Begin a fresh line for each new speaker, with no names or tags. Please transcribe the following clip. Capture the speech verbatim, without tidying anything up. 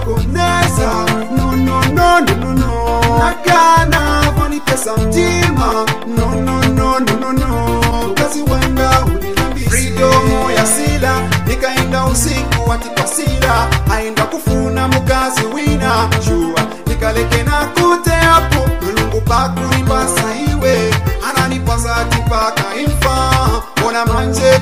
sokoneza. No no no no no no. Nakana vani pesa mtima. No no no no no no. Kazi wanga unilambisi. Freedom ya sila. Nikaenda usiku watipasila. Aenda kufuna mukazi wina. Jua nikaleke na kute hapo. Mulungu paku nipasa iwe. Ananipasa tipaka infa. Ona manje